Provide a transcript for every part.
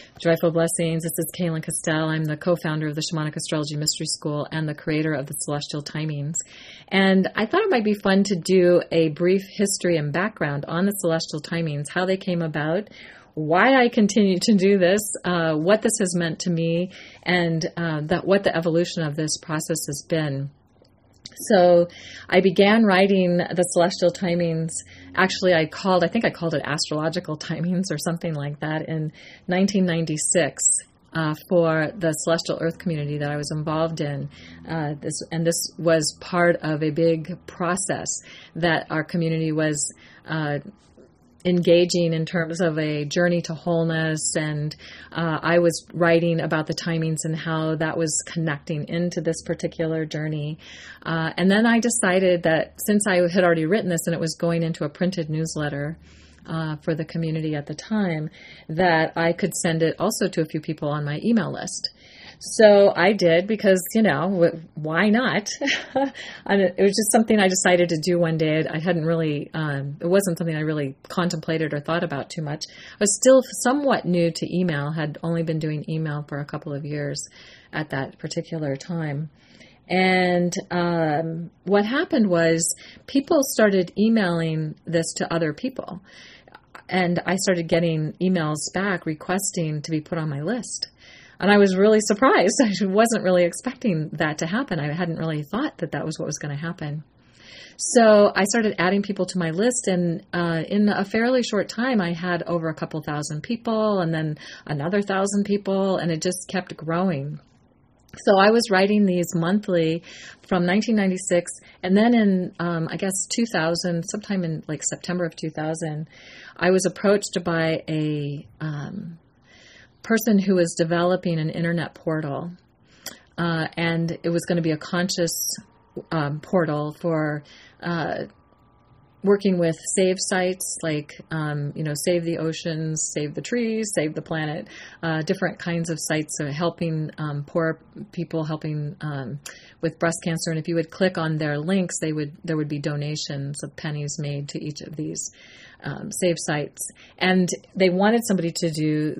Joyful Blessings. This is Kaylin Castell. I'm the co-founder of the Shamanic Astrology Mystery School and the creator of the Celestial Timings. And I thought it might be fun to do a brief history and background on the Celestial Timings, how they came about, why I continue to do this, what this has meant to me, and what the evolution of this process has been. So I began writing the Celestial Timings. Actually, I think I called it Astrological Timings or something like that in 1996 for the Celestial Earth community that I was involved in. This was part of a big process that our community was engaging in terms of a journey to wholeness, and I was writing about the timings and how that was connecting into this particular journey. And then I decided that since I had already written this and it was going into a printed newsletter for the community at the time, that I could send it also to a few people on my email list. So I did because, why not? And it was just something I decided to do one day. I hadn't really, it wasn't something I really contemplated or thought about too much. I was still somewhat new to email, had only been doing email for a couple of years at that particular time. And what happened was people started emailing this to other people. And I started getting emails back requesting to be put on my list. And I was really surprised. I wasn't really expecting that to happen. I hadn't really thought that that was what was going to happen. So I started adding people to my list, and in a fairly short time, I had over a couple thousand people, and then another 1,000 people, and it just kept growing. So I was writing these monthly from 1996, and then in, 2000, sometime in like September of 2000, I was approached by a person who was developing an internet portal, and it was going to be a conscious portal for working with save sites like, Save the Oceans, Save the Trees, Save the Planet, different kinds of sites, helping poor people, helping with breast cancer. And if you would click on their links, there would be donations of pennies made to each of these save sites. And they wanted somebody to do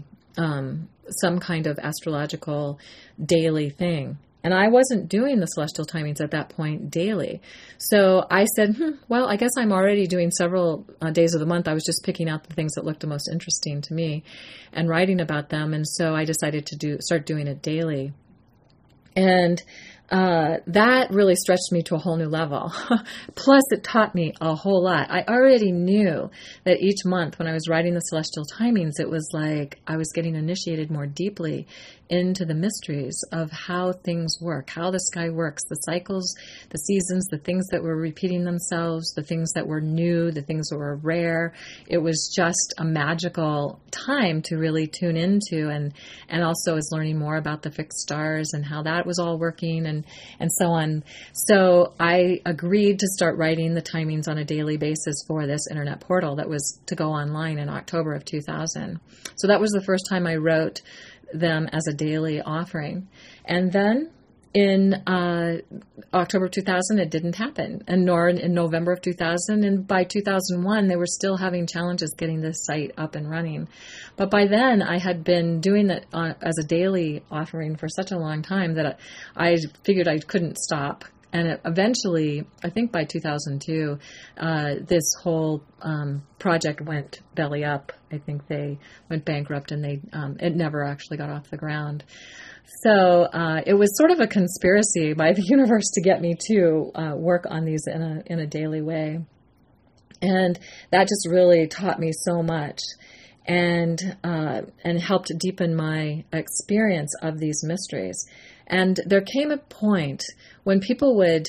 some kind of astrological daily thing. And I wasn't doing the Celestial Timings at that point daily. So I said, well, I guess I'm already doing several days of the month. I was just picking out the things that looked the most interesting to me and writing about them. And so I decided to start doing it daily. And that really stretched me to a whole new level. Plus, it taught me a whole lot. I already knew that each month when I was writing the Celestial Timings, it was like I was getting initiated more deeply into the mysteries of how things work, how the sky works, the cycles, the seasons, the things that were repeating themselves, the things that were new, the things that were rare. It was just a magical time to really tune into, and also as learning more about the fixed stars and how that was all working and so on. So I agreed to start writing the timings on a daily basis for this internet portal that was to go online in October of 2000. So that was the first time I wrote them as a daily offering. And then in October of 2000, it didn't happen, and nor in November of 2000. And by 2001, they were still having challenges getting this site up and running. But by then, I had been doing it as a daily offering for such a long time that I figured I couldn't stop. And eventually, I think by 2002, this whole project went belly up. I think they went bankrupt, and it never actually got off the ground. So it was sort of a conspiracy by the universe to get me to work on these in a daily way. And that just really taught me so much and helped deepen my experience of these mysteries. And there came a point when people would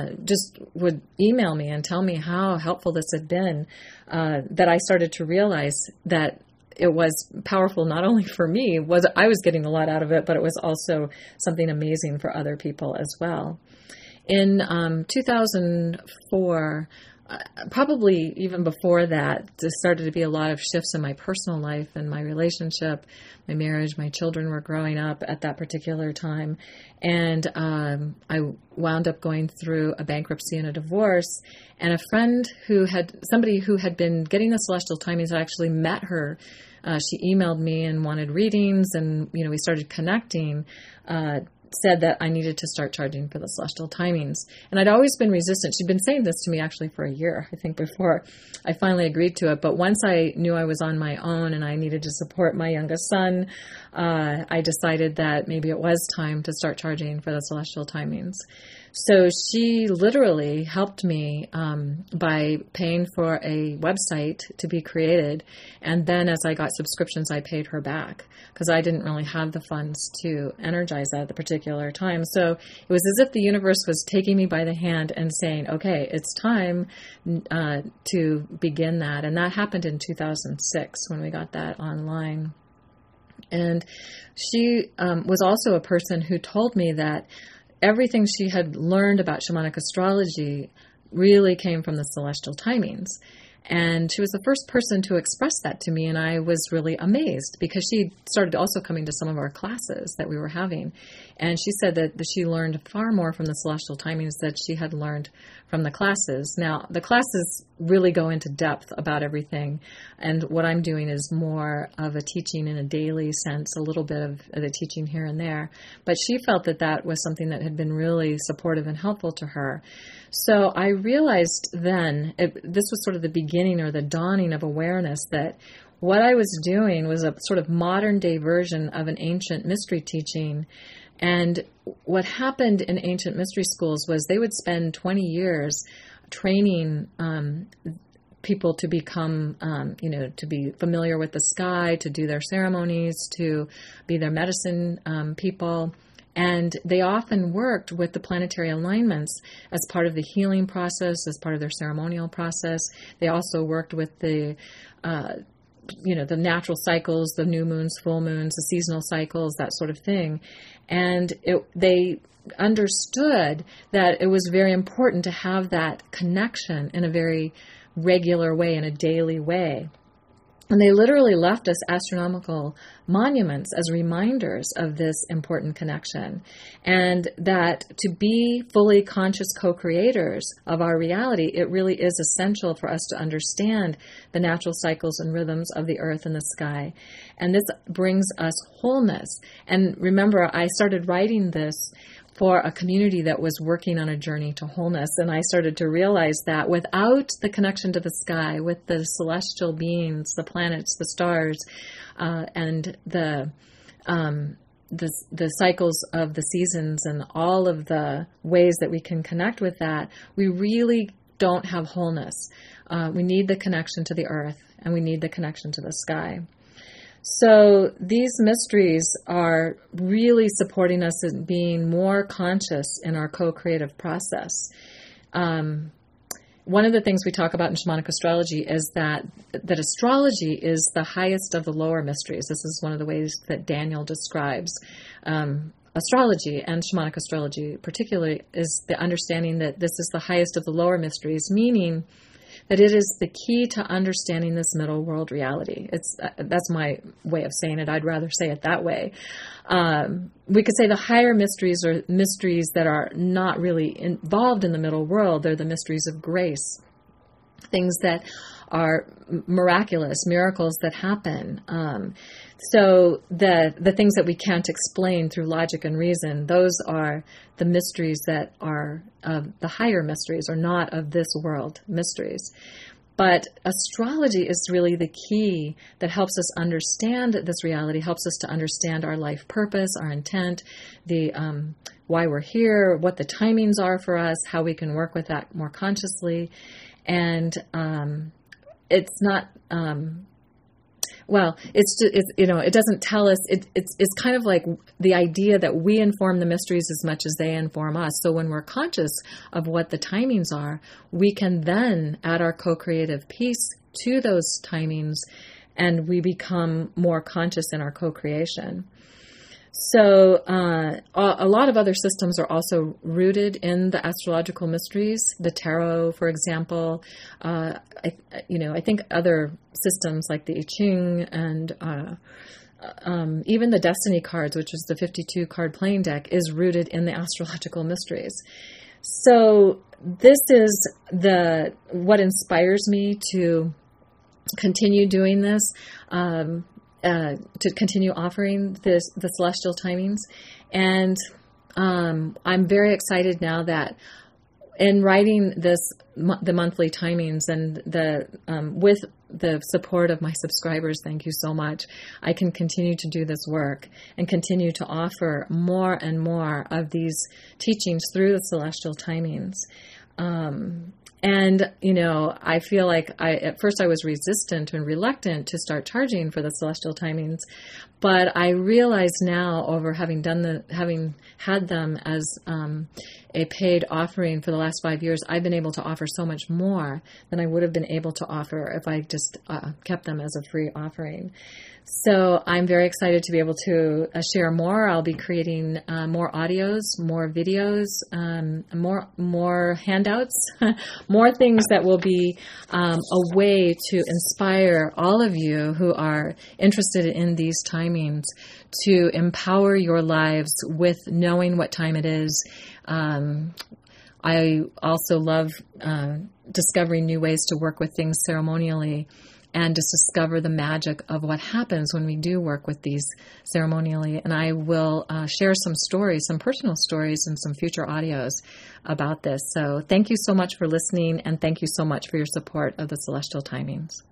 email me and tell me how helpful this had been, that I started to realize that it was powerful not only for me, I was getting a lot out of it, but it was also something amazing for other people as well. In 2004, probably even before that, there started to be a lot of shifts in my personal life and my relationship, my marriage. My children were growing up at that particular time. And I wound up going through a bankruptcy and a divorce. And somebody who had been getting the Celestial Timings, I actually met her she emailed me and wanted readings, and we started connecting. Said that I needed to start charging for the celestial timings. And I'd always been resistant. She'd been saying this to me actually for a year, I think, before I finally agreed to it. But once I knew I was on my own and I needed to support my youngest son, I decided that maybe it was time to start charging for the celestial timings. So she literally helped me by paying for a website to be created. And then as I got subscriptions, I paid her back because I didn't really have the funds to energize at the particular time. So it was as if the universe was taking me by the hand and saying, okay, it's time to begin that. And that happened in 2006 when we got that online. And she was also a person who told me that everything she had learned about shamanic astrology really came from the celestial timings. And she was the first person to express that to me, and I was really amazed because she started also coming to some of our classes that we were having. And she said that she learned far more from the celestial timings that she had learned from the classes. Now, the classes really go into depth about everything, and what I'm doing is more of a teaching in a daily sense, a little bit of the teaching here and there. But she felt that that was something that had been really supportive and helpful to her. So I realized then, this was sort of the beginning or the dawning of awareness that what I was doing was a sort of modern day version of an ancient mystery teaching. And what happened in ancient mystery schools was they would spend 20 years training people to become, to be familiar with the sky, to do their ceremonies, to be their medicine people. And they often worked with the planetary alignments as part of the healing process, as part of their ceremonial process. They also worked with the natural cycles, the new moons, full moons, the seasonal cycles, that sort of thing. And they understood that it was very important to have that connection in a very regular way, in a daily way. And they literally left us astronomical monuments as reminders of this important connection. And that to be fully conscious co-creators of our reality, it really is essential for us to understand the natural cycles and rhythms of the earth and the sky. And this brings us wholeness. And remember, I started writing this for a community that was working on a journey to wholeness. And I started to realize that without the connection to the sky, with the celestial beings, the planets, the stars, and the cycles of the seasons and all of the ways that we can connect with that, we really don't have wholeness. We need the connection to the earth, and we need the connection to the sky. So these mysteries are really supporting us in being more conscious in our co-creative process. One of the things we talk about in shamanic astrology is that astrology is the highest of the lower mysteries. This is one of the ways that Daniel describes astrology, and shamanic astrology particularly, is the understanding that this is the highest of the lower mysteries, meaning that it is the key to understanding this middle world reality. That's my way of saying it. I'd rather say it that way. We could say the higher mysteries are mysteries that are not really involved in the middle world. They're the mysteries of grace, things that are miraculous, miracles that happen. So the things that we can't explain through logic and reason, those are the mysteries that are the higher mysteries, or not of this world mysteries. But astrology is really the key that helps us understand this reality, helps us to understand our life purpose, our intent, the why we're here, what the timings are for us, how we can work with that more consciously. And it's not... it doesn't tell us, it's kind of like the idea that we inform the mysteries as much as they inform us. So when we're conscious of what the timings are, we can then add our co-creative piece to those timings, and we become more conscious in our co-creation. So a lot of other systems are also rooted in the astrological mysteries. The tarot, for example, I think other systems like the I Ching and even the Destiny cards, which is the 52 card playing deck, is rooted in the astrological mysteries. So this is what inspires me to continue doing this, to continue offering the celestial timings. And I'm very excited now that in writing the monthly timings and with the support of my subscribers, thank you so much, I can continue to do this work and continue to offer more and more of these teachings through the celestial timings. And, I feel like at first I was resistant and reluctant to start charging for the celestial timings, but I realize now, over having had them as a paid offering for the last 5 years, I've been able to offer so much more than I would have been able to offer if I just kept them as a free offering. So I'm very excited to be able to share more. I'll be creating more audios, more videos, more handouts, more things that will be a way to inspire all of you who are interested in these timings to empower your lives with knowing what time it is. I also love discovering new ways to work with things ceremonially, and just discover the magic of what happens when we do work with these ceremonially. And I will share some stories, some personal stories, and some future audios about this. So thank you so much for listening, and thank you so much for your support of the Celestial Timings.